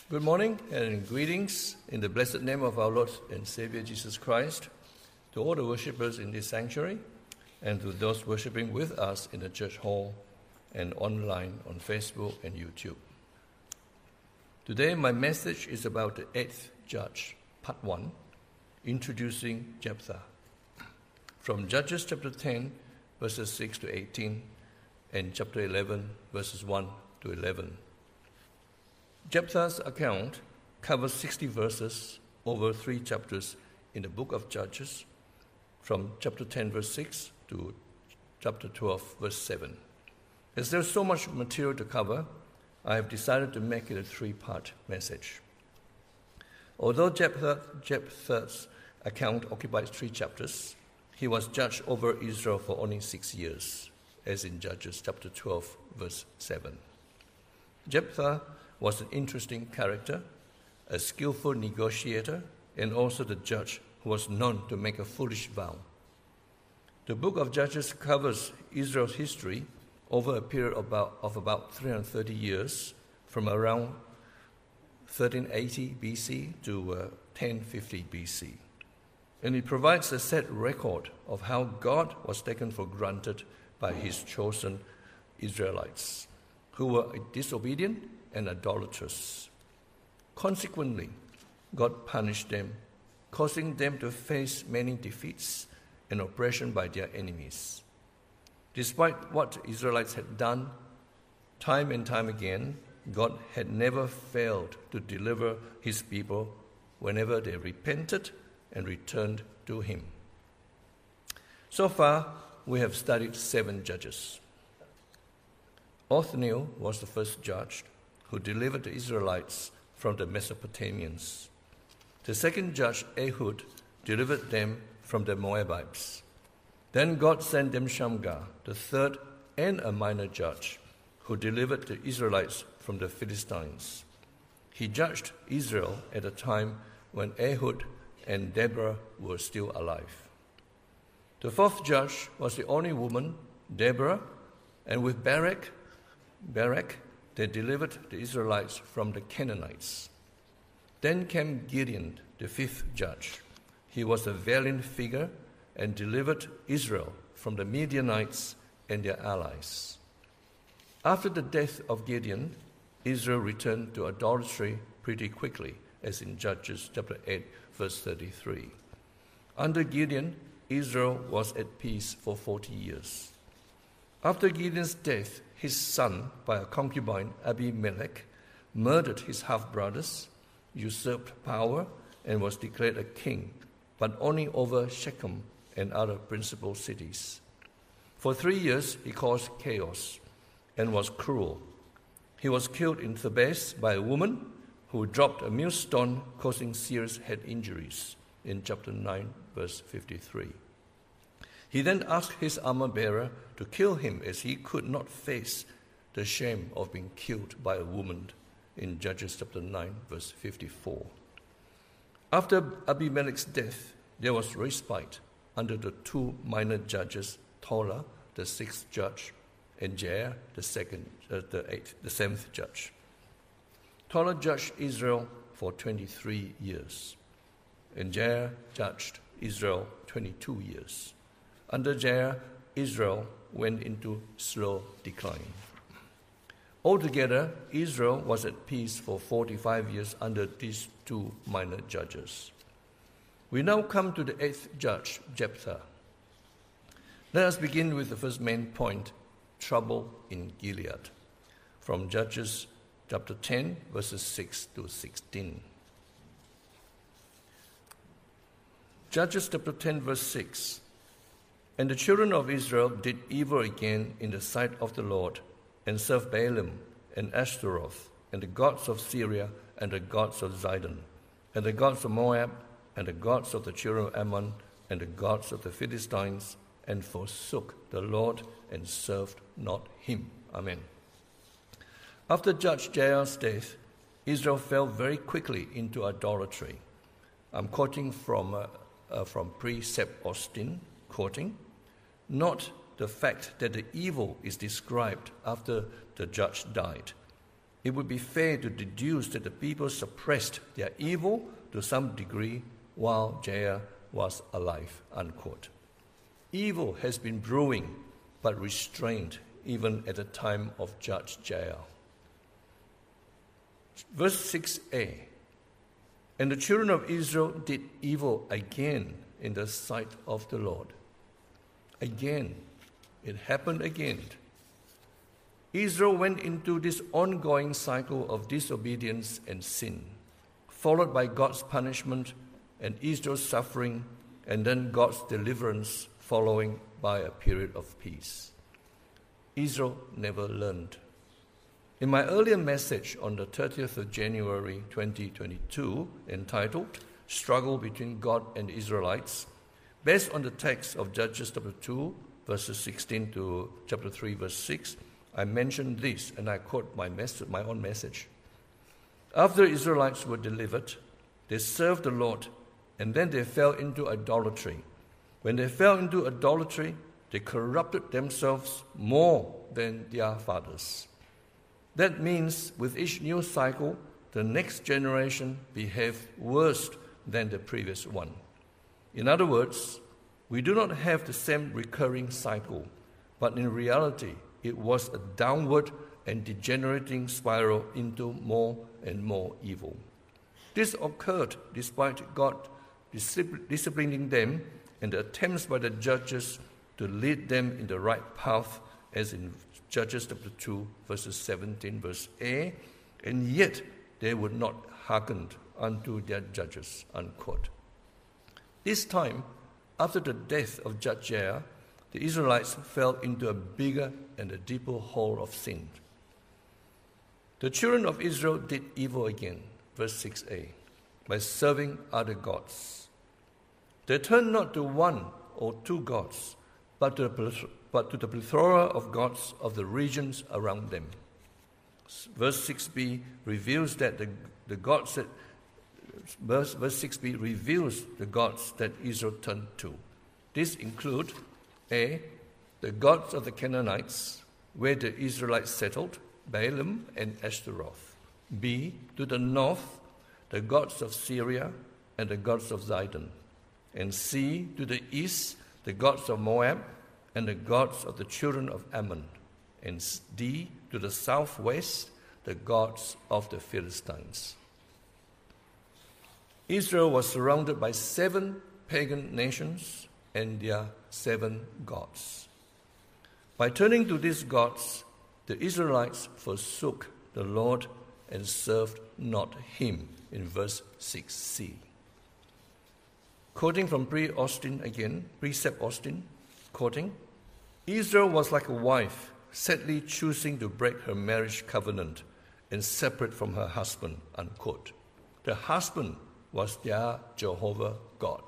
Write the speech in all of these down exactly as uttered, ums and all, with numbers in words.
Good morning and greetings in the blessed name of our Lord and Savior Jesus Christ, to all the worshippers in this sanctuary and to those worshipping with us in the church hall and online on Facebook and YouTube. Today my message is about the eighth judge, part one, introducing Jephthah, from Judges chapter ten, verses six to eighteen, and chapter eleven, verses one to eleven. Jephthah's account covers sixty verses over three chapters in the book of Judges, from chapter ten, verse six to chapter twelve, verse seven. As there's so much material to cover, I have decided to make it a three-part message. Although Jephthah, Jephthah's account occupies three chapters, he was judge over Israel for only six years, as in Judges chapter twelve, verse seven. Jephthah was an interesting character, a skillful negotiator, and also the judge who was known to make a foolish vow. The book of Judges covers Israel's history over a period of about, of about three hundred thirty years, from around thirteen eighty B C to uh, ten fifty B C. And it provides a set record of how God was taken for granted by his chosen Israelites, who were disobedient and idolatrous. Consequently, God punished them, causing them to face many defeats and oppression by their enemies. Despite what Israelites had done, time and time again, God had never failed to deliver his people whenever they repented and returned to him. So far, we have studied seven judges. Othniel was the first judge who delivered the Israelites from the Mesopotamians. The second judge, Ehud, delivered them from the Moabites. Then God sent them Shamgar, the third and a minor judge, who delivered the Israelites from the Philistines. He judged Israel at a time when Ehud and Deborah were still alive. The fourth judge was the only woman, Deborah, and with Barak, Barak, they delivered the Israelites from the Canaanites. Then came Gideon, the fifth judge. He was a valiant figure and delivered Israel from the Midianites and their allies. After the death of Gideon, Israel returned to idolatry pretty quickly, as in Judges chapter eight, verse thirty-three. Under Gideon, Israel was at peace for forty years. After Gideon's death, his son, by a concubine, Abimelech, murdered his half-brothers, usurped power, and was declared a king, but only over Shechem and other principal cities. For three years, he caused chaos and was cruel. He was killed in Thebes by a woman who dropped a millstone, causing serious head injuries, in chapter nine, verse fifty-three. He then asked his armor-bearer to kill him, as he could not face the shame of being killed by a woman, in Judges chapter nine, verse fifty-four. After Abimelech's death, there was respite under the two minor judges, Tola, the sixth judge, and Jair, the second, uh, the eighth, the seventh judge. Tola judged Israel for twenty-three years, and Jair judged Israel twenty-two years. Under Jair, Israel went into slow decline. Altogether, Israel was at peace for forty-five years under these two minor judges. We now come to the eighth judge, Jephthah. Let us begin with the first main point, trouble in Gilead, from Judges chapter ten, verses six to sixteen. Judges chapter ten, verse six. And the children of Israel did evil again in the sight of the Lord, and served Baalim and Ashtaroth, and the gods of Syria, and the gods of Zidon, and the gods of Moab, and the gods of the children of Ammon, and the gods of the Philistines, and forsook the Lord, and served not him. Amen. After Judge Jair's death, Israel fell very quickly into idolatry. I'm quoting from, uh, uh, from Precept Austin, quoting, not the fact that the evil is described after the judge died. it would be fair to deduce that the people suppressed their evil to some degree while Jair was alive, unquote. Evil has been brewing, but restrained even at the time of Judge Jair. Verse six a, and the children of Israel did evil again in the sight of the Lord. Again, it happened again. Israel went into this ongoing cycle of disobedience and sin, followed by God's punishment and Israel's suffering, and then God's deliverance following by a period of peace. Israel never learned. In my earlier message on the thirtieth of January twenty twenty-two, entitled Struggle Between God and Israelites, based on the text of Judges chapter two, verses sixteen to chapter three, verse six, I mentioned this, and I quote my, message, my own message. After the Israelites were delivered, they served the Lord, and then they fell into idolatry. When they fell into idolatry, they corrupted themselves more than their fathers. That means with each new cycle, the next generation behaved worse than the previous one. In other words, we do not have the same recurring cycle, but in reality, it was a downward and degenerating spiral into more and more evil. This occurred despite God disciplining them and the attempts by the judges to lead them in the right path, as in Judges chapter two, verses seventeen, verse A, and yet they would not hearken unto their judges, unquote. This time, after the death of Judge Jair, the Israelites fell into a bigger and a deeper hole of sin. The children of Israel did evil again, verse six a, by serving other gods. They turned not to one or two gods, but to the, but to the plethora of gods of the regions around them. Verse six b reveals that the, the gods that verse, verse six b reveals the gods that Israel turned to. These include A, the gods of the Canaanites, where the Israelites settled, Baalim and Ashtaroth. B, to the north, the gods of Syria and the gods of Zidon. And C, to the east, the gods of Moab and the gods of the children of Ammon. And D, to the southwest, the gods of the Philistines. Israel was surrounded by seven pagan nations and their seven gods. By turning to these gods, the Israelites forsook the Lord and served not him, in verse six c. Quoting from Pre Austin again, Precept Austin, quoting, Israel was like a wife sadly choosing to break her marriage covenant and separate from her husband, unquote. The husband was their Jehovah God.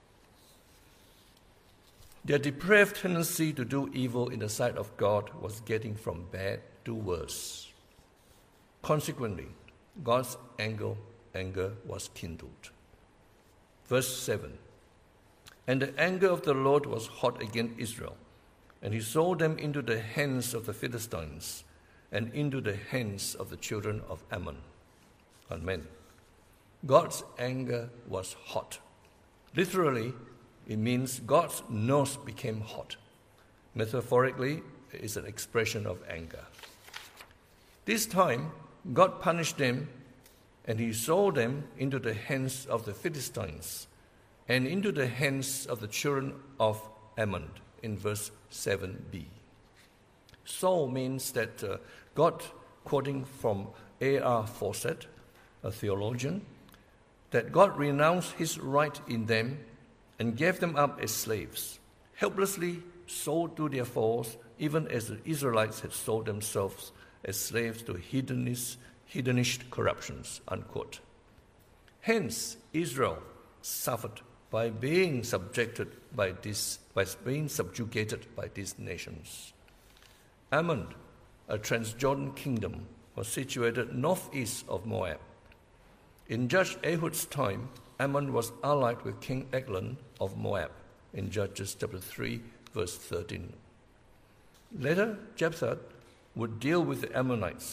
Their depraved tendency to do evil in the sight of God was getting from bad to worse. Consequently, God's anger, anger was kindled. Verse seven, and the anger of the Lord was hot against Israel, and he sold them into the hands of the Philistines and into the hands of the children of Ammon. Amen. God's anger was hot. Literally, it means God's nose became hot. Metaphorically, it is an expression of anger. This time, God punished them, and he sold them into the hands of the Philistines and into the hands of the children of Ammon, in verse seven b. Sold means that uh, God, quoting from A R Fawcett, a theologian, that God renounced his right in them and gave them up as slaves, helplessly sold to their foes, even as the Israelites had sold themselves as slaves to hedonist, hedonish corruptions, unquote. Hence, Israel suffered by being subjected by this, by being subjugated by these nations. Ammon, a Transjordan kingdom, was situated northeast of Moab. In Judge Ehud's time, Ammon was allied with King Eglon of Moab in Judges chapter three, verse thirteen. Later, Jephthah would deal with the Ammonites,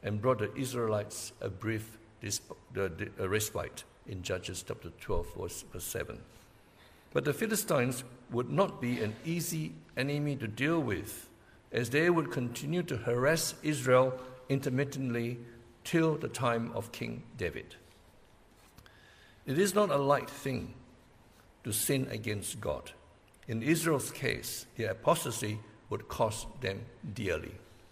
and brought the Israelites a brief respite in Judges chapter twelve, verse seven. But the Philistines would not be an easy enemy to deal with, as they would continue to harass Israel intermittently till the time of King David. It is not a light thing to sin against God. In Israel's case, their apostasy would cost them dearly.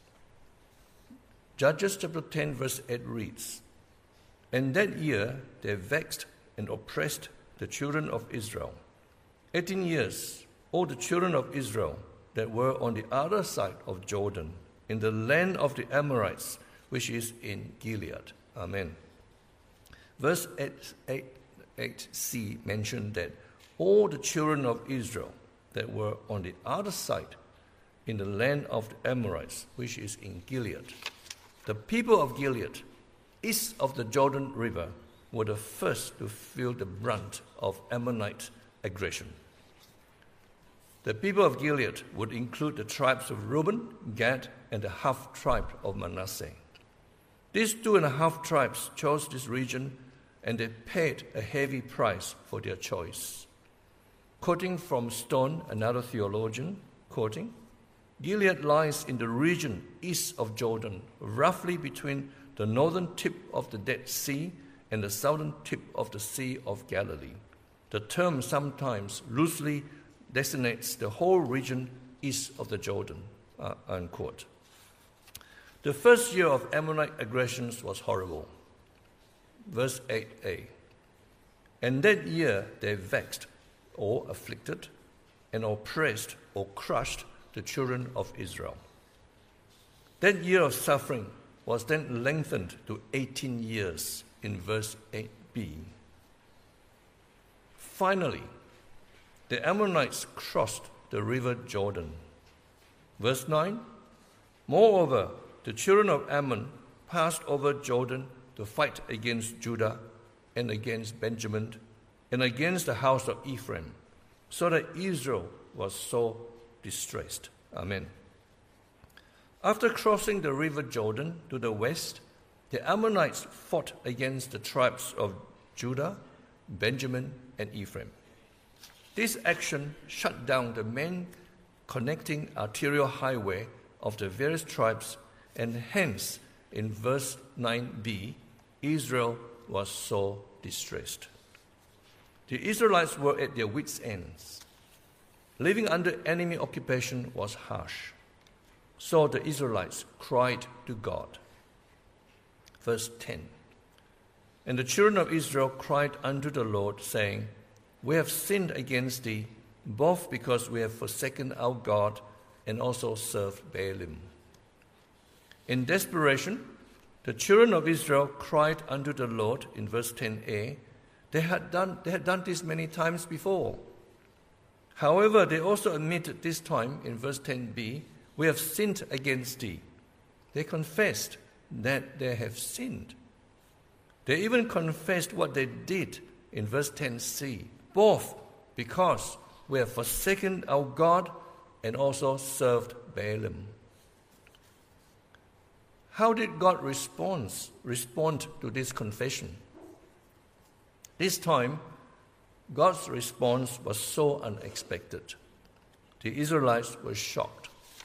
Judges chapter ten, verse eight reads, "And that year they vexed and oppressed the children of Israel. Eighteen years, all the children of Israel that were on the other side of Jordan, in the land of the Amorites, which is in Gilead." Amen. Verse eight c mentioned that all the children of Israel that were on the other side, in the land of the Amorites, which is in Gilead. The people of Gilead, east of the Jordan River, were the first to feel the brunt of Ammonite aggression. The people of Gilead would include the tribes of Reuben, Gad, and the half-tribe of Manasseh. These two and a half tribes chose this region, and they paid a heavy price for their choice. Quoting from Stone, another theologian, quoting, "Gilead lies in the region east of Jordan, roughly between the northern tip of the Dead Sea and the southern tip of the Sea of Galilee. The term sometimes loosely designates the whole region east of the Jordan," uh, unquote. The first year of Ammonite aggressions was horrible. Verse eight a, "And that year they vexed, or afflicted, and oppressed, or crushed the children of Israel." That year of suffering was then lengthened to eighteen years in verse eight b. Finally, the Ammonites crossed the river Jordan. Verse nine, "Moreover, the children of Ammon passed over Jordan to fight against Judah and against Benjamin and against the house of Ephraim, so that Israel was so distressed." Amen. After crossing the river Jordan to the west, the Ammonites fought against the tribes of Judah, Benjamin, and Ephraim. This action shut down the main connecting arterial highway of the various tribes, and hence, in verse nine b, Israel was so distressed. The Israelites were at their wits' ends. Living under enemy occupation was harsh. So the Israelites cried to God. Verse ten, "And the children of Israel cried unto the Lord, saying, We have sinned against thee, both because we have forsaken our God and also served Baalim." In desperation, the children of Israel cried unto the Lord in verse ten a. They had done, they had done this many times before. However, they also admitted this time in verse ten b, "We have sinned against thee." They confessed that they have sinned. They even confessed what they did in verse ten c, "Both because we have forsaken our God and also served Baalim." How did God respond, respond to this confession? This time, God's response was so unexpected. The Israelites were shocked.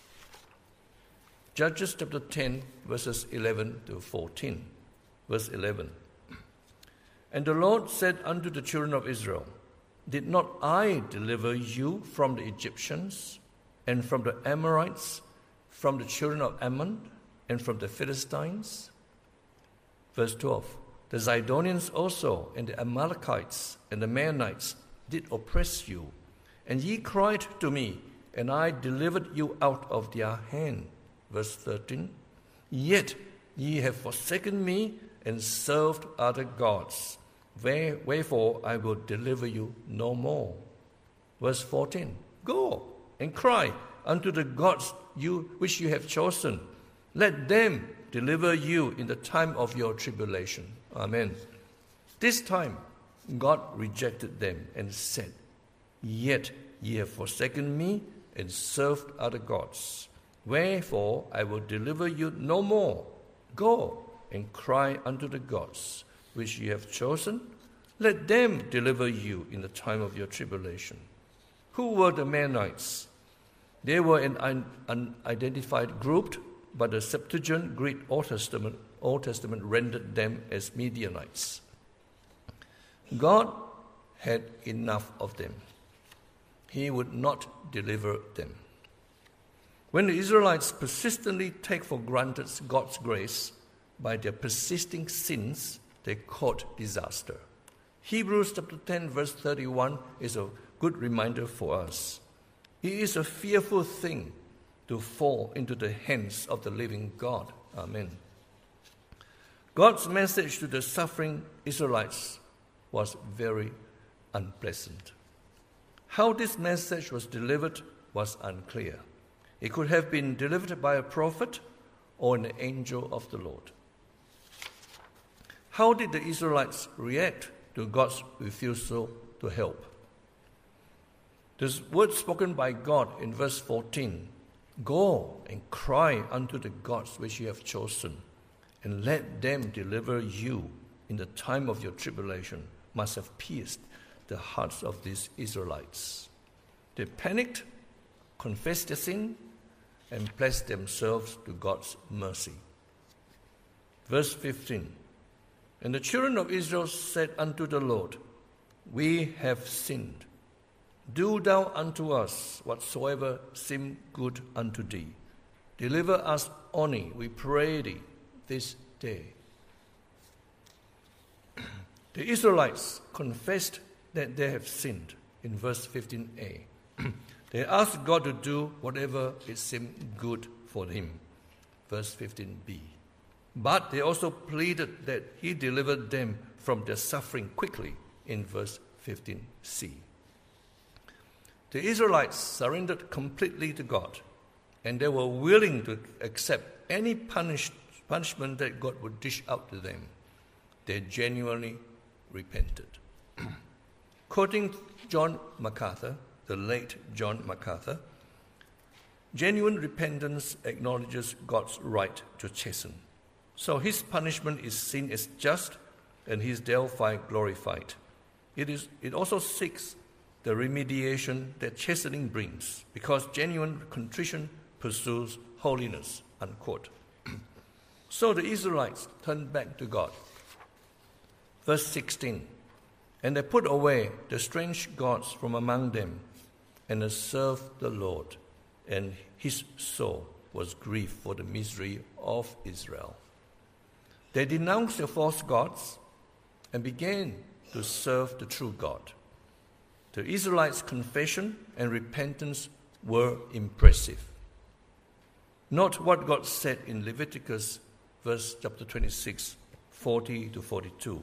Judges chapter ten, verses eleven to fourteen. Verse eleven. "And the Lord said unto the children of Israel, Did not I deliver you from the Egyptians, and from the Amorites, from the children of Ammon, and from the Philistines?" Verse twelve. "The Zidonians also, and the Amalekites, and the Maonites did oppress you, and ye cried to me, and I delivered you out of their hand." Verse thirteen. "Yet ye have forsaken me, and served other gods. Wherefore I will deliver you no more." Verse fourteen. "Go and cry unto the gods you which you have chosen. Let them deliver you in the time of your tribulation." Amen. This time, God rejected them and said, "Yet ye have forsaken me and served other gods. Wherefore I will deliver you no more, Go and cry unto the gods which ye have chosen. Let them deliver you in the time of your tribulation. Who were the Mennonites? They were an un- unidentified group, but the Septuagint Greek Old Testament, Old Testament rendered them as Midianites. God had enough of them. He would not deliver them. When the Israelites persistently take for granted God's grace by their persisting sins, they caught disaster. Hebrews chapter ten, verse thirty-one is a good reminder for us. It is a fearful thing to fall into the hands of the living God. Amen. God's message to the suffering Israelites was very unpleasant. How this message was delivered was unclear. It could have been delivered by a prophet or an angel of the Lord. How did the Israelites react to God's refusal to help? The word spoken by God in verse fourteen, "Go and cry unto the gods which ye have chosen, and let them deliver you in the time of your tribulation," must have pierced the hearts of these Israelites. They panicked, confessed their sin, and pledged themselves to God's mercy. Verse fifteen, "And the children of Israel said unto the Lord, We have sinned. Do thou unto us whatsoever seem good unto thee. Deliver us only, we pray thee, this day." The Israelites confessed that they have sinned in verse fifteen a. They asked God to do whatever it seemed good for him, verse fifteen b. But they also pleaded that he delivered them from their suffering quickly in verse fifteen c. The Israelites surrendered completely to God, and they were willing to accept any punish, punishment that God would dish out to them. They genuinely repented. Quoting John MacArthur, the late John MacArthur, genuine repentance acknowledges God's right to chasten. So his punishment is seen as just, and his thereby glorified. It is. It also seeks the remediation that chastening brings, because genuine contrition pursues holiness, unquote. So the Israelites turned back to God. Verse sixteen, "And they put away the strange gods from among them, and they served the Lord, and his soul was grieved for the misery of Israel." They denounced the false gods and began to serve the true God. The Israelites' confession and repentance were impressive. Note what God said in Leviticus, verse chapter twenty-six, forty to forty-two.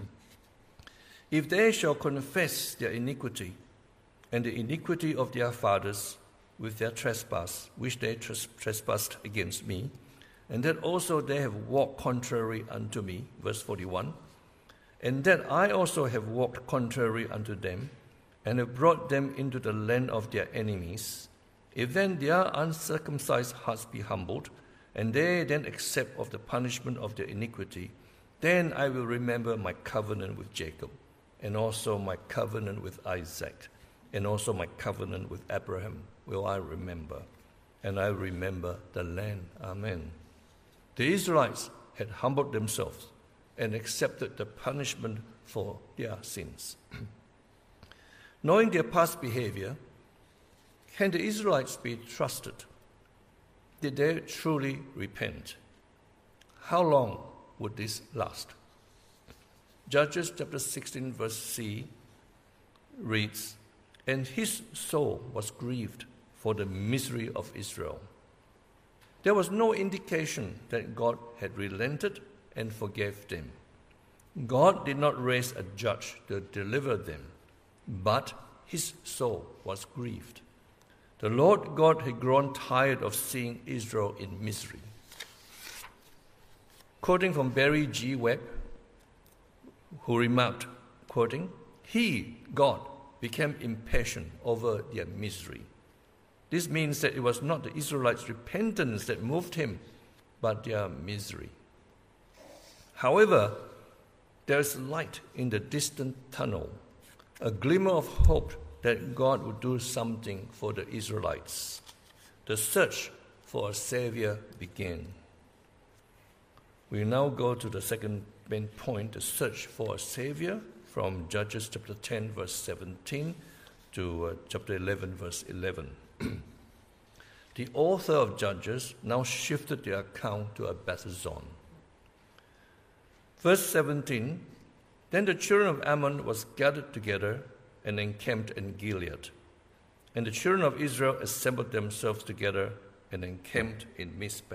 "If they shall confess their iniquity and the iniquity of their fathers with their trespass, which they tres- trespassed against me, and that also they have walked contrary unto me," verse forty-one, "and that I also have walked contrary unto them, and have brought them into the land of their enemies, if then their uncircumcised hearts be humbled, and they then accept of the punishment of their iniquity, then I will remember my covenant with Jacob, and also my covenant with Isaac, and also my covenant with Abraham will I remember, and I remember the land." Amen. The Israelites had humbled themselves and accepted the punishment for their sins. Knowing their past behavior, can the Israelites be trusted? Did they truly repent? How long would this last? Judges chapter sixteen verse C reads, "And his soul was grieved for the misery of Israel." There was no indication that God had relented and forgave them. God did not raise a judge to deliver them, but his soul was grieved. The Lord God had grown tired of seeing Israel in misery. Quoting from Barry G. Webb, who remarked, quoting, "He, God, became impatient over their misery." This means that it was not the Israelites' repentance that moved him, but their misery. However, there is light in the distant tunnel, a glimmer of hope that God would do something for the Israelites. The search for a Savior began. We now go to the second main point, the search for a Savior, from Judges chapter ten, verse seventeen to uh, chapter eleven, verse eleven. The author of Judges now shifted the account to a better zone. Verse seventeen, then the children of Ammon was gathered together and encamped in Gilead. And the children of Israel assembled themselves together and encamped in Mizpeh.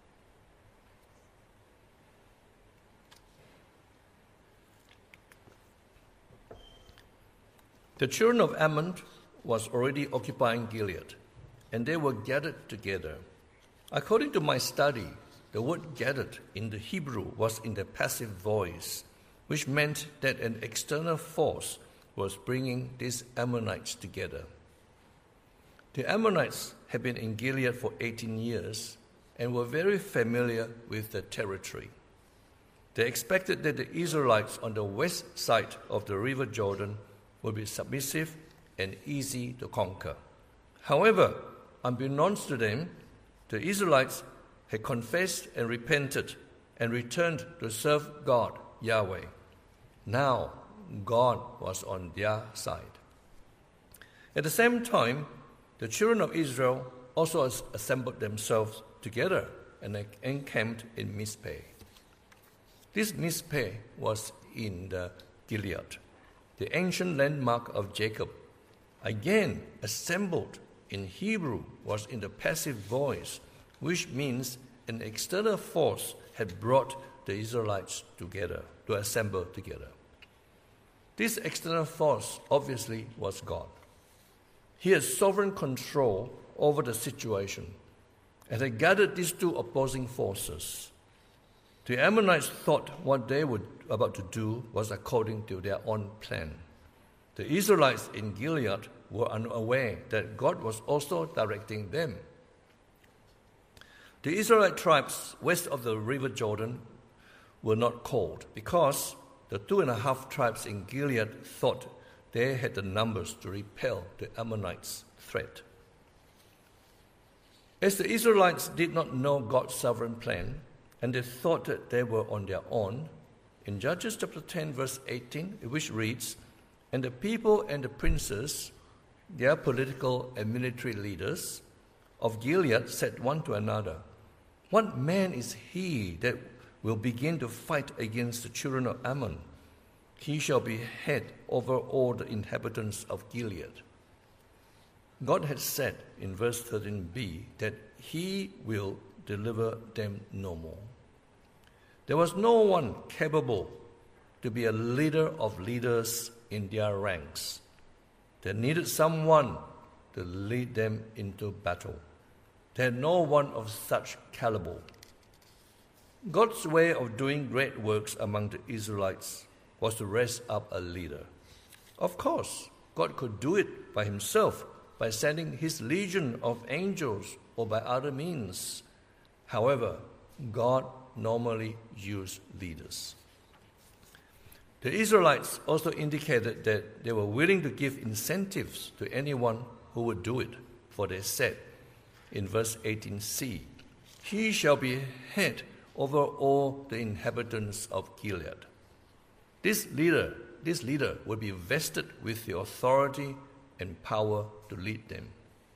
The children of Ammon was already occupying Gilead, and they were gathered together. According to my study, the word gathered in the Hebrew was in the passive voice, which meant that an external force was bringing these Ammonites together. The Ammonites had been in Gilead for eighteen years and were very familiar with the territory. They expected that the Israelites on the west side of the river Jordan would be submissive and easy to conquer. However, unbeknownst to them, the Israelites had confessed and repented and returned to serve God, Yahweh. Now, God was on their side. At the same time, the children of Israel also assembled themselves together and encamped in Mizpeh. This Mizpeh was in the Gilead, the ancient landmark of Jacob. Again, assembled in Hebrew was in the passive voice, which means an external force had brought the Israelites together, to assemble together. This external force obviously was God. He had sovereign control over the situation and had gathered these two opposing forces. The Ammonites thought what they were about to do was according to their own plan. The Israelites in Gilead were unaware that God was also directing them. The Israelite tribes west of the river Jordan were not called because the two and a half tribes in Gilead thought they had the numbers to repel the Ammonites' threat. As the Israelites did not know God's sovereign plan, and they thought that they were on their own, in Judges chapter ten, verse eighteen, which reads, and the people and the princes, their political and military leaders of Gilead, said one to another, what man is he that will begin to fight against the children of Ammon? He shall be head over all the inhabitants of Gilead. God had said in verse thirteen b that he will deliver them no more. There was no one capable to be a leader of leaders in their ranks. They needed someone to lead them into battle. They had no one of such caliber. God's way of doing great works among the Israelites was to raise up a leader. Of course, God could do it by himself, by sending his legion of angels or by other means. However, God normally used leaders. The Israelites also indicated that they were willing to give incentives to anyone who would do it, for they said in verse eighteen c, he shall be head over all the inhabitants of Gilead. This leader, this leader will be vested with the authority and power to lead them.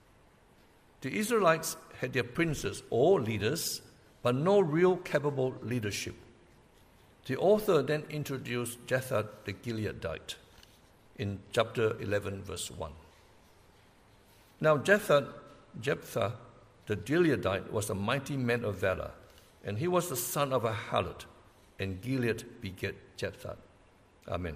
The Israelites had their princes or leaders, but no real capable leadership. The author then introduced Jephthah the Gileadite in chapter eleven, verse one. Now Jephthah, Jephthah the Gileadite was a mighty man of valor, and he was the son of a harlot, and Gilead begat Jephthah. Amen.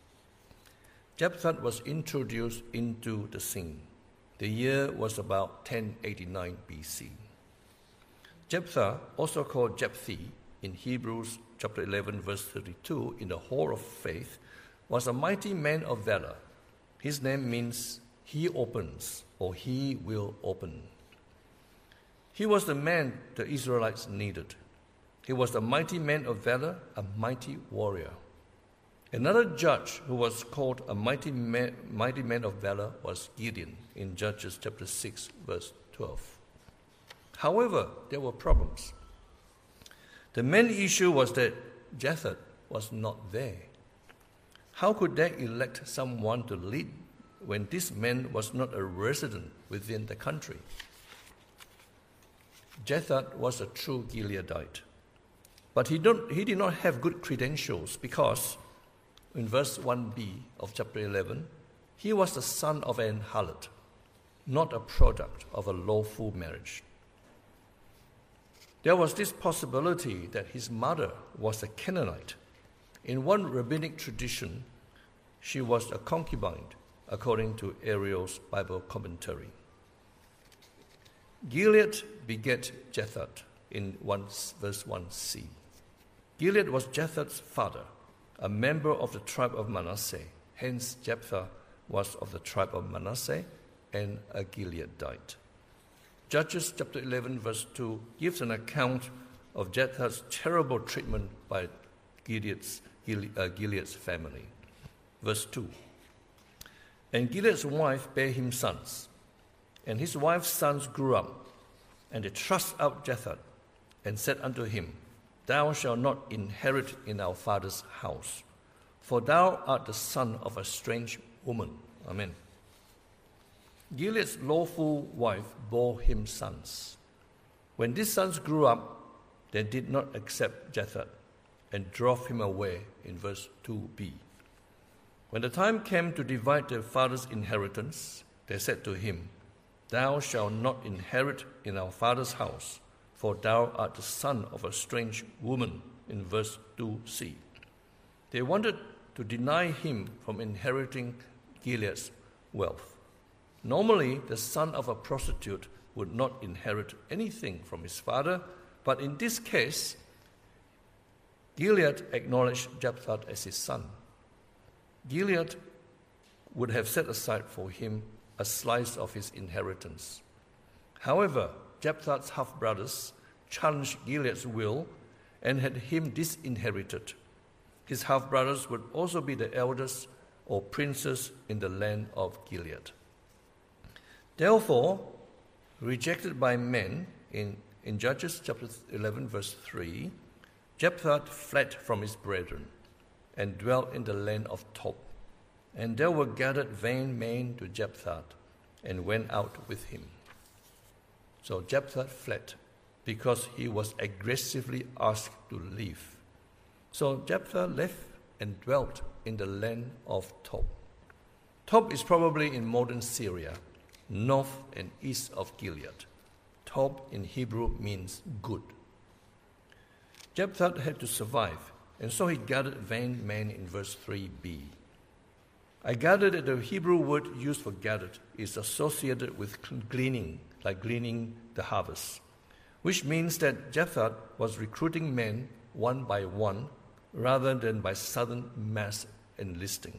Jephthah was introduced into the scene. The year was about ten eighty-nine B C. Jephthah, also called Jephthah in Hebrews chapter eleven, verse thirty-two, in the Hall of Faith, was a mighty man of valor. His name means he opens, or he will open. He was the man the Israelites needed. He was a mighty man of valor, a mighty warrior. Another judge who was called a mighty man, mighty man of valor was Gideon in Judges chapter six, verse twelve. However, there were problems. The main issue was that Jephthah was not there. How could they elect someone to lead when this man was not a resident within the country? Jephthah was a true Gileadite, but he, don't, he did not have good credentials because in verse one b of chapter eleven, he was the son of an harlot, not a product of a lawful marriage. There was this possibility that his mother was a Canaanite. In one rabbinic tradition, she was a concubine, according to Ariel's Bible commentary. Gilead begat Jephthah in one, verse one c. Gilead was Jephthah's father, a member of the tribe of Manasseh. Hence, Jephthah was of the tribe of Manasseh and a Gileadite. Judges chapter eleven, verse two gives an account of Jephthah's terrible treatment by Gilead's, Gilead, uh, Gilead's family. Verse two, and Gilead's wife bare him sons, and his wife's sons grew up, and they thrust out Jephthah, and said unto him, Thou shalt not inherit in our father's house, for thou art the son of a strange woman. Amen. Gilead's lawful wife bore him sons. When these sons grew up, they did not accept Jephthah and drove him away in verse two b. When the time came to divide their father's inheritance, they said to him, Thou shalt not inherit in our father's house, for thou art the son of a strange woman, in verse two c. They wanted to deny him from inheriting Gilead's wealth. Normally, the son of a prostitute would not inherit anything from his father, but in this case, Gilead acknowledged Jephthah as his son. Gilead would have set aside for him a slice of his inheritance. However, Jephthah's half-brothers challenged Gilead's will and had him disinherited. His half-brothers would also be the elders or princes in the land of Gilead. Therefore, rejected by men, in, in Judges chapter eleven, verse three, Jephthah fled from his brethren and dwelt in the land of Tob. And there were gathered vain men to Jephthah and went out with him. So Jephthah fled because he was aggressively asked to leave. So Jephthah left and dwelt in the land of Tob. Tob is probably in modern Syria, north and east of Gilead. Tob in Hebrew means good. Jephthah had to survive, and so he gathered vain men in verse three b. I gather that the Hebrew word used for gathered is associated with gleaning, like gleaning the harvest, which means that Jephthah was recruiting men one by one rather than by sudden mass enlisting.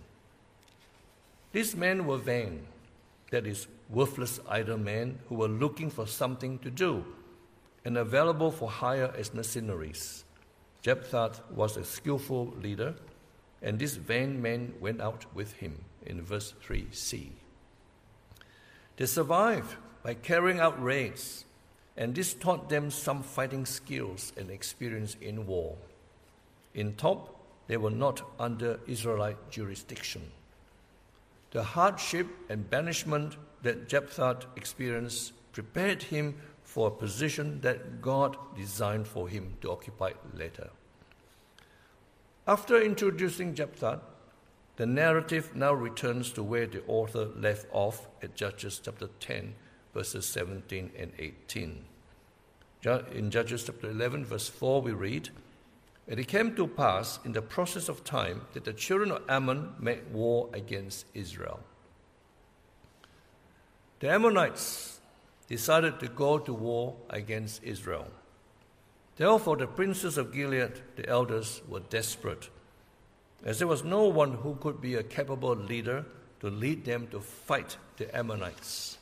These men were vain, that is, worthless idle men who were looking for something to do and available for hire as mercenaries. Jephthah was a skillful leader, and these vain men went out with him in verse three c. They survived by carrying out raids, and this taught them some fighting skills and experience in war. In Tob, they were not under Israelite jurisdiction. The hardship and banishment that Jephthah experienced prepared him for a position that God designed for him to occupy later. After introducing Jephthah, the narrative now returns to where the author left off at Judges chapter ten, verses seventeen and eighteen. In Judges chapter eleven, verse four, we read, And it came to pass in the process of time that the children of Ammon made war against Israel. The Ammonites decided to go to war against Israel. Therefore, the princes of Gilead, the elders, were desperate, as there was no one who could be a capable leader to lead them to fight the Ammonites.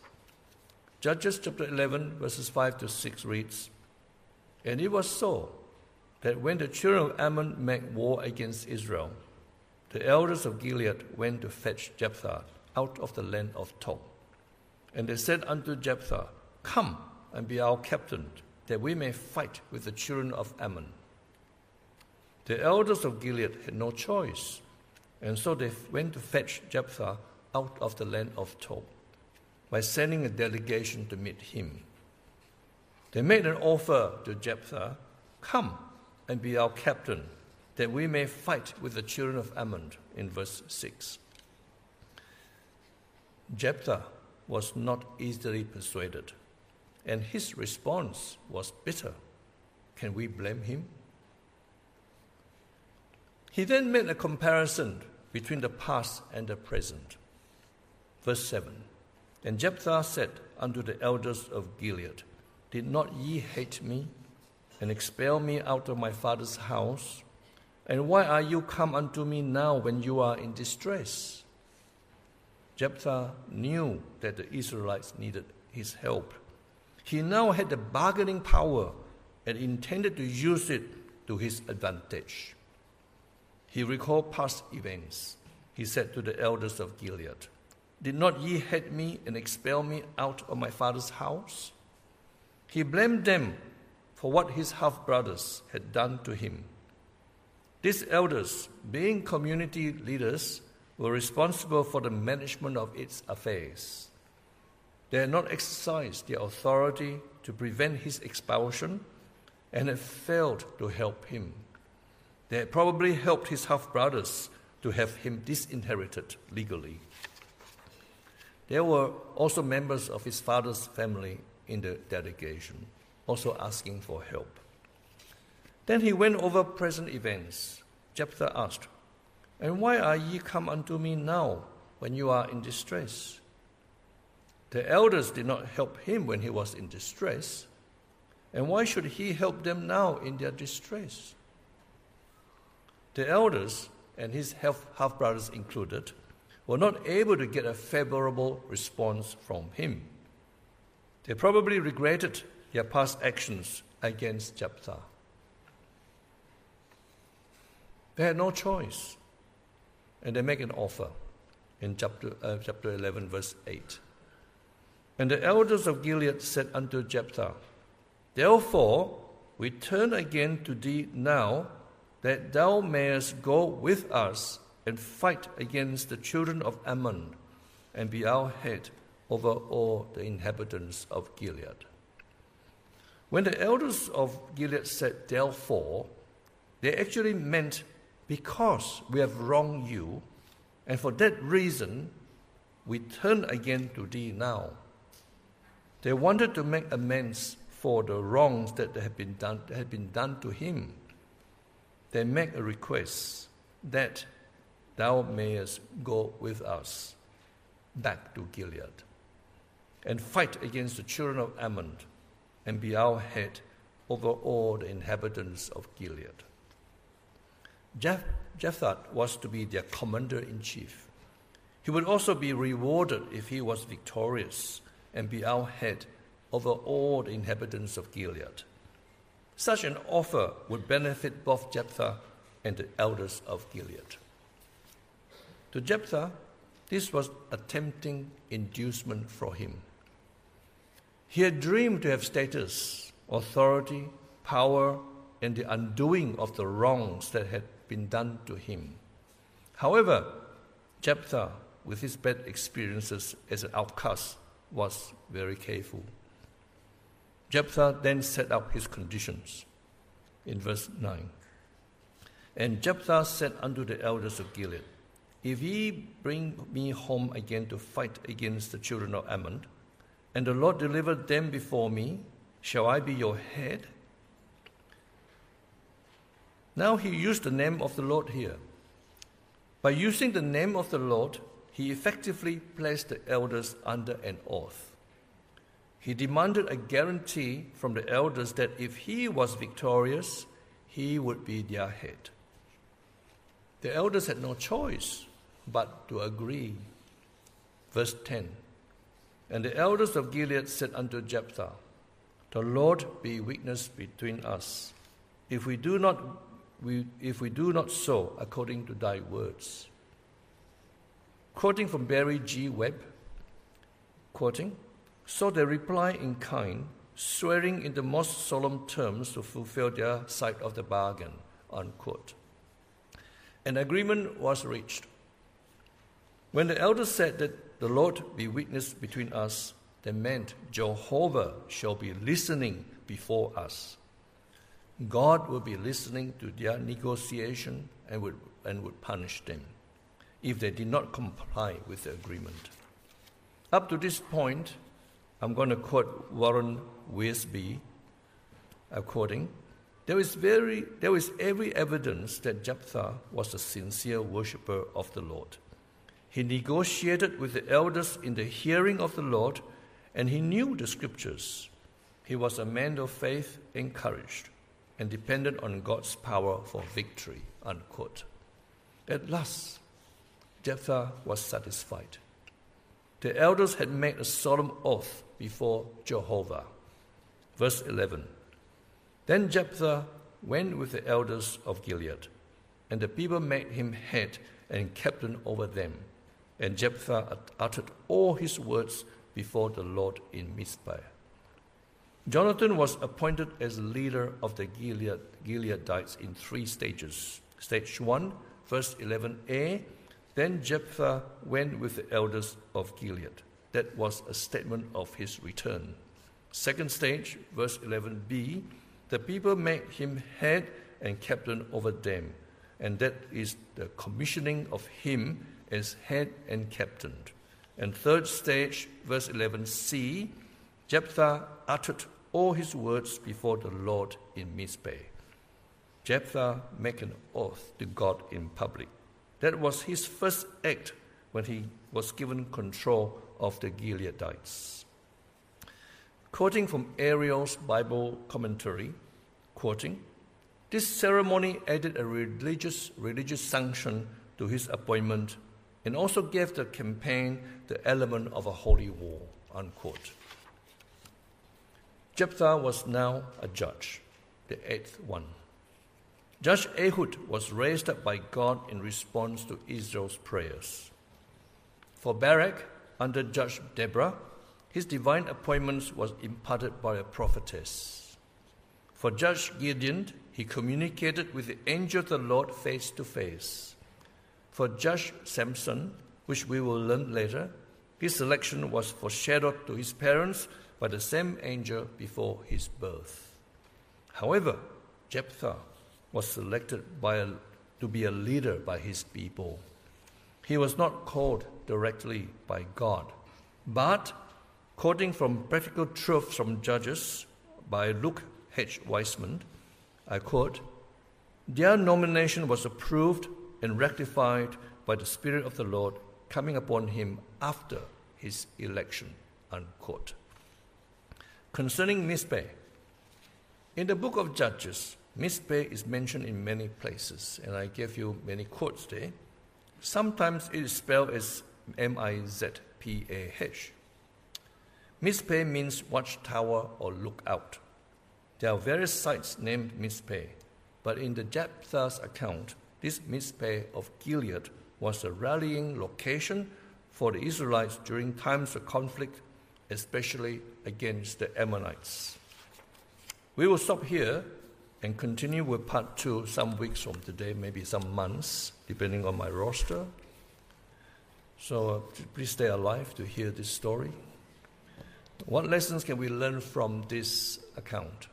Judges chapter eleven, verses five to six reads, And it was so, that when the children of Ammon made war against Israel, the elders of Gilead went to fetch Jephthah out of the land of Tob. And they said unto Jephthah, Come and be our captain, that we may fight with the children of Ammon. The elders of Gilead had no choice, and so they went to fetch Jephthah out of the land of Tob by sending a delegation to meet him. They made an offer to Jephthah, Come and be our captain, that we may fight with the children of Ammon, in verse six. Jephthah was not easily persuaded, and his response was bitter. Can we blame him? He then made a comparison between the past and the present. Verse seven, And Jephthah said unto the elders of Gilead, Did not ye hate me, and expel me out of my father's house? And why are you come unto me now when you are in distress? Jephthah knew that the Israelites needed his help. He now had the bargaining power and intended to use it to his advantage. He recalled past events. He said to the elders of Gilead, Did not ye hate me and expel me out of my father's house? He blamed them for what his half-brothers had done to him. These elders, being community leaders, were responsible for the management of its affairs. They had not exercised their authority to prevent his expulsion and had failed to help him. They had probably helped his half-brothers to have him disinherited legally. There were also members of his father's family in the delegation, also asking for help. Then he went over present events. Jephthah asked, And why are ye come unto me now when you are in distress? The elders did not help him when he was in distress, and why should he help them now in their distress? The elders, and his half-brothers included, were not able to get a favorable response from him. They probably regretted their past actions against Jephthah. They had no choice, and they make an offer in chapter, uh, chapter eleven, verse eight. And the elders of Gilead said unto Jephthah, Therefore we turn again to thee now, that thou mayest go with us and fight against the children of Ammon, and be our head over all the inhabitants of Gilead. When the elders of Gilead said, Therefore, they actually meant because we have wronged you, and for that reason we turn again to thee now. They wanted to make amends for the wrongs that had been done, that had been done to him. They make a request that thou mayest go with us back to Gilead and fight against the children of Ammon and be our head over all the inhabitants of Gilead. Jeph- Jephthah was to be their commander-in-chief. He would also be rewarded if he was victorious and be our head over all the inhabitants of Gilead. Such an offer would benefit both Jephthah and the elders of Gilead. To Jephthah, this was a tempting inducement for him. He had dreamed to have status, authority, power, and the undoing of the wrongs that had been done to him. However, Jephthah, with his bad experiences as an outcast, was very careful. Jephthah then set up his conditions in verse nine. And Jephthah said unto the elders of Gilead, If ye bring me home again to fight against the children of Ammon, and the Lord deliver them before me, shall I be your head? Now he used the name of the Lord here. By using the name of the Lord, he effectively placed the elders under an oath. He demanded a guarantee from the elders that if he was victorious, he would be their head. The elders had no choice but to agree. Verse ten. And the elders of Gilead said unto Jephthah, The Lord be witness between us, if we do not, we, if we do not so according to thy words. Quoting from Barry G. Webb, quoting, so they reply in kind, swearing in the most solemn terms to fulfill their side of the bargain, unquote. An agreement was reached. When the elders said that the Lord be witness between us, they meant Jehovah shall be listening before us. God will be listening to their negotiation and would, and would punish them if they did not comply with the agreement. Up to this point, I'm going to quote Warren Wiersbe, uh, quoting, there is, very, there is every evidence that Jephthah was a sincere worshipper of the Lord. He negotiated with the elders in the hearing of the Lord, and he knew the scriptures. He was a man of faith, encouraged, and depended on God's power for victory, unquote. At last, Jephthah was satisfied. The elders had made a solemn oath before Jehovah. Verse eleven. Then Jephthah went with the elders of Gilead, and the people made him head and captain over them. And Jephthah uttered all his words before the Lord in Mizpah. Jonathan was appointed as leader of the Gilead, Gileadites in three stages. Stage one, verse eleven a, then Jephthah went with the elders of Gilead. That was a statement of his return. Second stage, verse eleven b, the people made him head and captain over them, and that is the commissioning of him as head and captain. And third stage, verse eleven c, Jephthah uttered all his words before the Lord in Mizpah. Jephthah made an oath to God in public. That was his first act when he was given control of the Gileadites. Quoting from Ariel's Bible commentary, quoting, this ceremony added a religious, religious sanction to his appointment and also gave the campaign the element of a holy war, unquote. Jephthah was now a judge, the eighth one. Judge Ehud was raised up by God in response to Israel's prayers. For Barak, under Judge Deborah, his divine appointment was imparted by a prophetess. For Judge Gideon, he communicated with the angel of the Lord face to face. For Judge Samson, which we will learn later, his selection was foreshadowed to his parents by the same angel before his birth. However, Jephthah was selected by a, to be a leader by his people. He was not called directly by God, but, quoting from Practical Truths from Judges by Luke H. Wiseman, I quote, their nomination was approved and rectified by the Spirit of the Lord coming upon him after his election, unquote. Concerning Mizpah, in the book of Judges, Mizpah is mentioned in many places, and I gave you many quotes there. Sometimes it is spelled as M I Z P A H. Mizpah means watchtower or lookout. There are various sites named Mizpah, but in the Jephthah's account, this Mizpah of Gilead was a rallying location for the Israelites during times of conflict, especially against the Ammonites. We will stop here and continue with part two some weeks from today, maybe some months, depending on my roster. So uh, please stay alive to hear this story. What lessons can we learn from this account?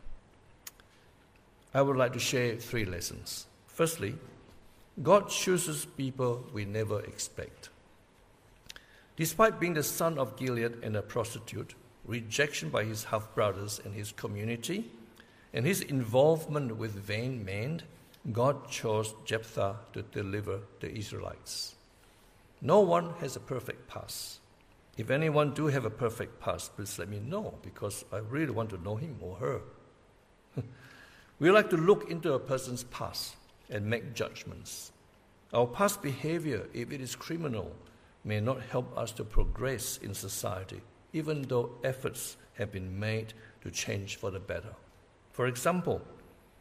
I would like to share three lessons. Firstly, God chooses people we never expect. Despite being the son of Gilead and a prostitute, rejection by his half-brothers and his community, and his involvement with vain men, God chose Jephthah to deliver the Israelites. No one has a perfect past. If anyone do have a perfect past, please let me know, because I really want to know him or her. We like to look into a person's past and make judgments. Our past behavior, if it is criminal, may not help us to progress in society, even though efforts have been made to change for the better. For example,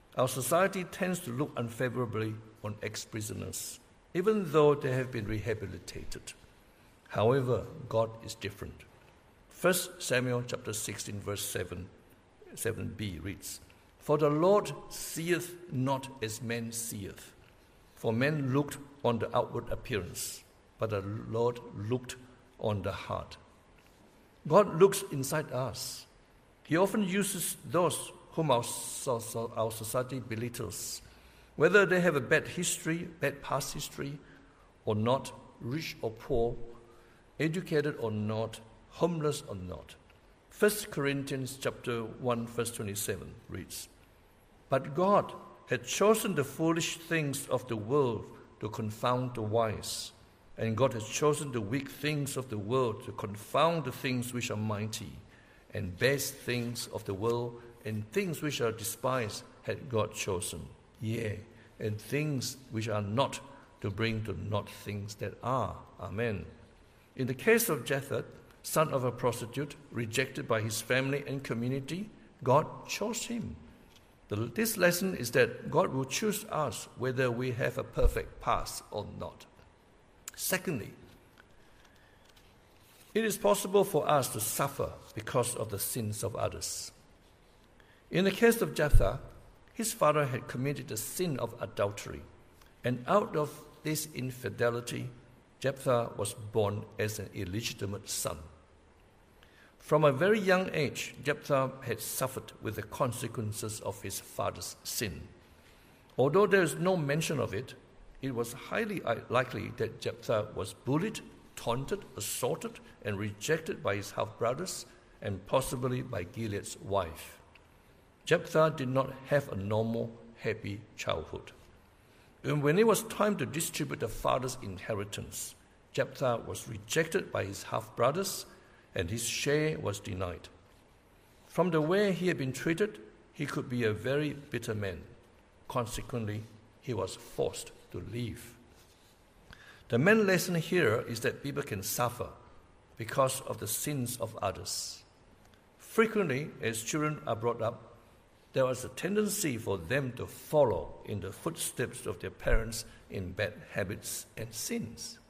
Our society tends to look unfavorably on ex-prisoners, even though they have been rehabilitated. However, God is different. First Samuel chapter sixteen, verse seven, seven b reads, "For the Lord seeth not as man seeth. For men looked on the outward appearance, but the Lord looked on the heart." God looks inside us. He often uses those whom our, our society belittles, whether they have a bad history, bad past history, or not, rich or poor, educated or not, homeless or not. First Corinthians chapter one, verse twenty-seven reads, "But God had chosen the foolish things of the world to confound the wise, and God has chosen the weak things of the world to confound the things which are mighty, and base things of the world and things which are despised had God chosen, yea, and things which are not, to bring to naught things that are." Amen. In the case of Jephthah, son of a prostitute, rejected by his family and community, God chose him. The, this lesson is that God will choose us whether we have a perfect past or not. Secondly, it is possible for us to suffer because of the sins of others. In the case of Jephthah, his father had committed the sin of adultery, and out of this infidelity, Jephthah was born as an illegitimate son. From a very young age, Jephthah had suffered with the consequences of his father's sin. Although there is no mention of it, it was highly likely that Jephthah was bullied, taunted, assaulted, and rejected by his half-brothers, and possibly by Gilead's wife. Jephthah did not have a normal, happy childhood. And when it was time to distribute the father's inheritance, Jephthah was rejected by his half-brothers, and his share was denied. From the way he had been treated, he could be a very bitter man. Consequently, he was forced to leave. The main lesson here is that people can suffer because of the sins of others. Frequently, as children are brought up, there was a tendency for them to follow in the footsteps of their parents in bad habits and sins.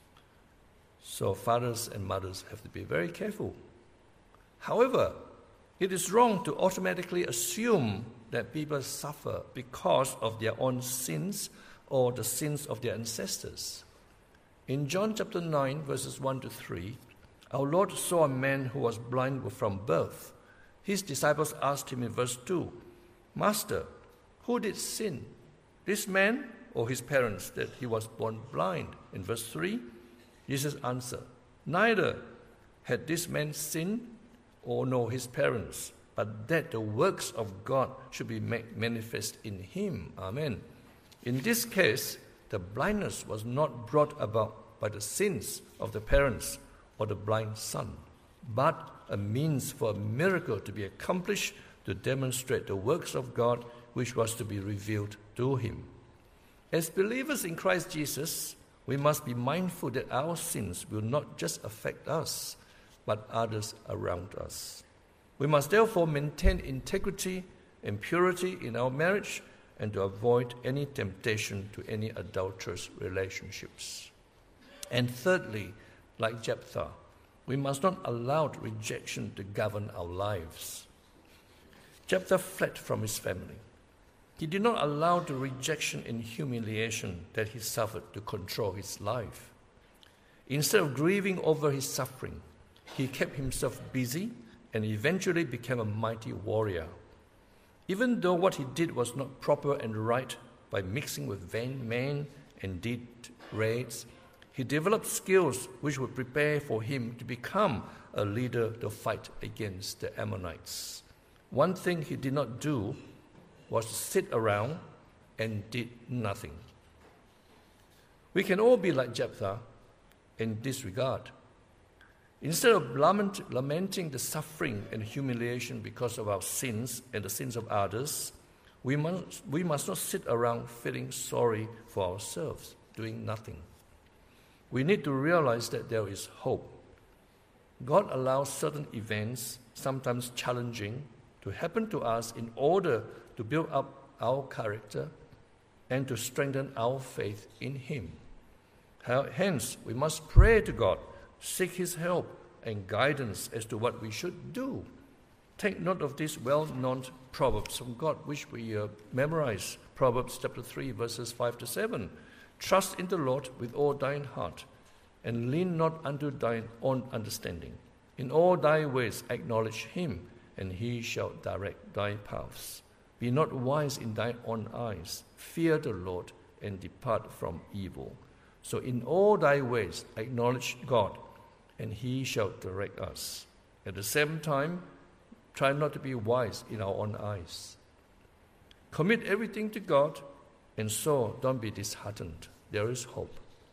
So fathers and mothers have to be very careful. However, it is wrong to automatically assume that people suffer because of their own sins or the sins of their ancestors. In John chapter nine, verses one to three, our Lord saw a man who was blind from birth. His disciples asked him in verse two, "Master, who did sin, this man or his parents, that he was born blind?" In verse three, Jesus answered, "Neither had this man sinned or nor his parents, but that the works of God should be made manifest in him." Amen. In this case, the blindness was not brought about by the sins of the parents or the blind son, but a means for a miracle to be accomplished to demonstrate the works of God which was to be revealed to him. As believers in Christ Jesus, we must be mindful that our sins will not just affect us, but others around us. We must therefore maintain integrity and purity in our marriage and to avoid any temptation to any adulterous relationships. And thirdly, like Jephthah, we must not allow rejection to govern our lives. Jephthah fled from his family. He did not allow the rejection and humiliation that he suffered to control his life. Instead of grieving over his suffering, he kept himself busy and eventually became a mighty warrior. Even though what he did was not proper and right, by mixing with vain men and did raids, he developed skills which would prepare for him to become a leader to fight against the Ammonites. One thing he did not do was to sit around and did nothing. We can all be like Jephthah in this regard. Instead of lament, lamenting the suffering and humiliation because of our sins and the sins of others, we must, we must not sit around feeling sorry for ourselves, doing nothing. We need to realize that there is hope. God allows certain events, sometimes challenging, to happen to us in order to build up our character and to strengthen our faith in him. Hence, we must pray to God, seek his help and guidance as to what we should do. Take note of these well-known proverbs from God, which we uh, memorize. Proverbs chapter three, verses five to seven. Trust in the Lord with all thine heart, and lean not unto thine own understanding. In all thy ways acknowledge him, and he shall direct thy paths. Be not wise in thine own eyes. Fear the Lord, and depart from evil. So in all thy ways acknowledge God, and he shall direct us. At the same time, try not to be wise in our own eyes. Commit everything to God, and so don't be disheartened. There is hope.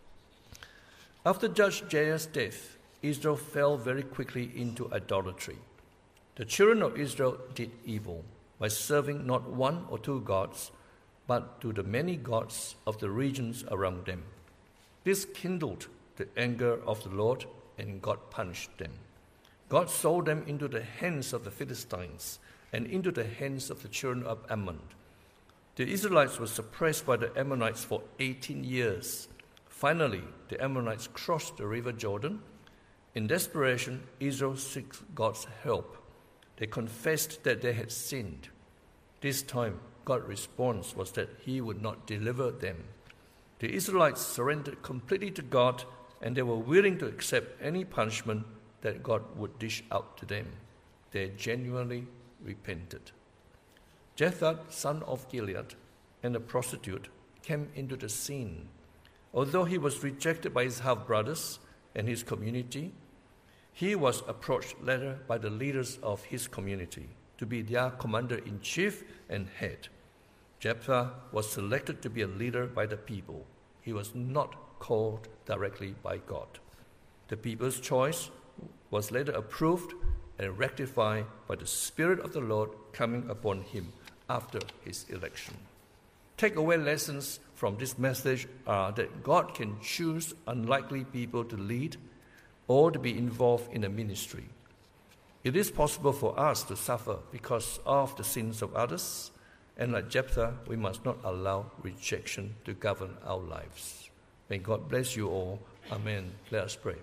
After Judge Jair's death, Israel fell very quickly into idolatry. The children of Israel did evil by serving not one or two gods, but to the many gods of the regions around them. This kindled the anger of the Lord, and God punished them. God sold them into the hands of the Philistines and into the hands of the children of Ammon. The Israelites were suppressed by the Ammonites for eighteen years. Finally, the Ammonites crossed the river Jordan. In desperation, Israel sought God's help. They confessed that they had sinned. This time, God's response was that he would not deliver them. The Israelites surrendered completely to God, and they were willing to accept any punishment that God would dish out to them. They genuinely repented. Jephthah, son of Gilead, and a prostitute, came into the scene. Although he was rejected by his half-brothers and his community, he was approached later by the leaders of his community to be their commander-in-chief and head. Jephthah was selected to be a leader by the people. He was not called directly by God. The people's choice was later approved and rectified by the Spirit of the Lord coming upon him after his election. Takeaway lessons from this message are that God can choose unlikely people to lead or to be involved in a ministry. It is possible for us to suffer because of the sins of others, and like Jephthah, we must not allow rejection to govern our lives. May God bless you all. Amen. Let us pray.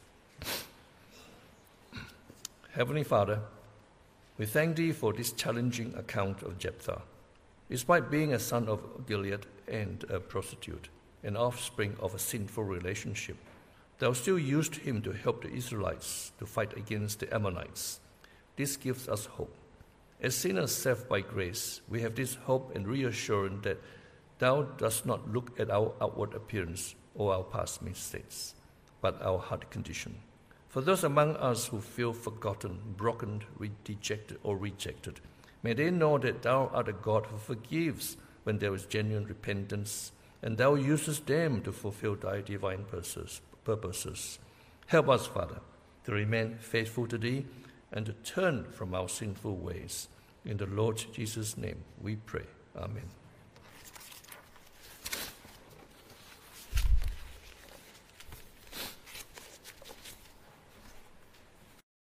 Heavenly Father, we thank Thee for this challenging account of Jephthah. Despite being a son of Gilead and a prostitute, an offspring of a sinful relationship, Thou still used him to help the Israelites to fight against the Ammonites. This gives us hope. As sinners saved by grace, we have this hope and reassurance that Thou dost not look at our outward appearance or our past mistakes, but our heart condition. For those among us who feel forgotten, broken, dejected, or rejected, may they know that Thou art a God who forgives when there is genuine repentance, and Thou uses them to fulfill Thy divine purposes. Help us, Father, to remain faithful to Thee and to turn from our sinful ways. In the Lord Jesus' name we pray. Amen.